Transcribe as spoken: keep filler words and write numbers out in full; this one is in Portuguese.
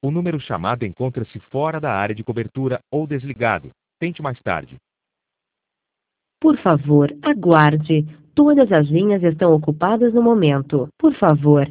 O número chamado encontra-se fora da área de cobertura ou desligado. Tente mais tarde. Por favor, aguarde. Todas as linhas estão ocupadas no momento. Por favor,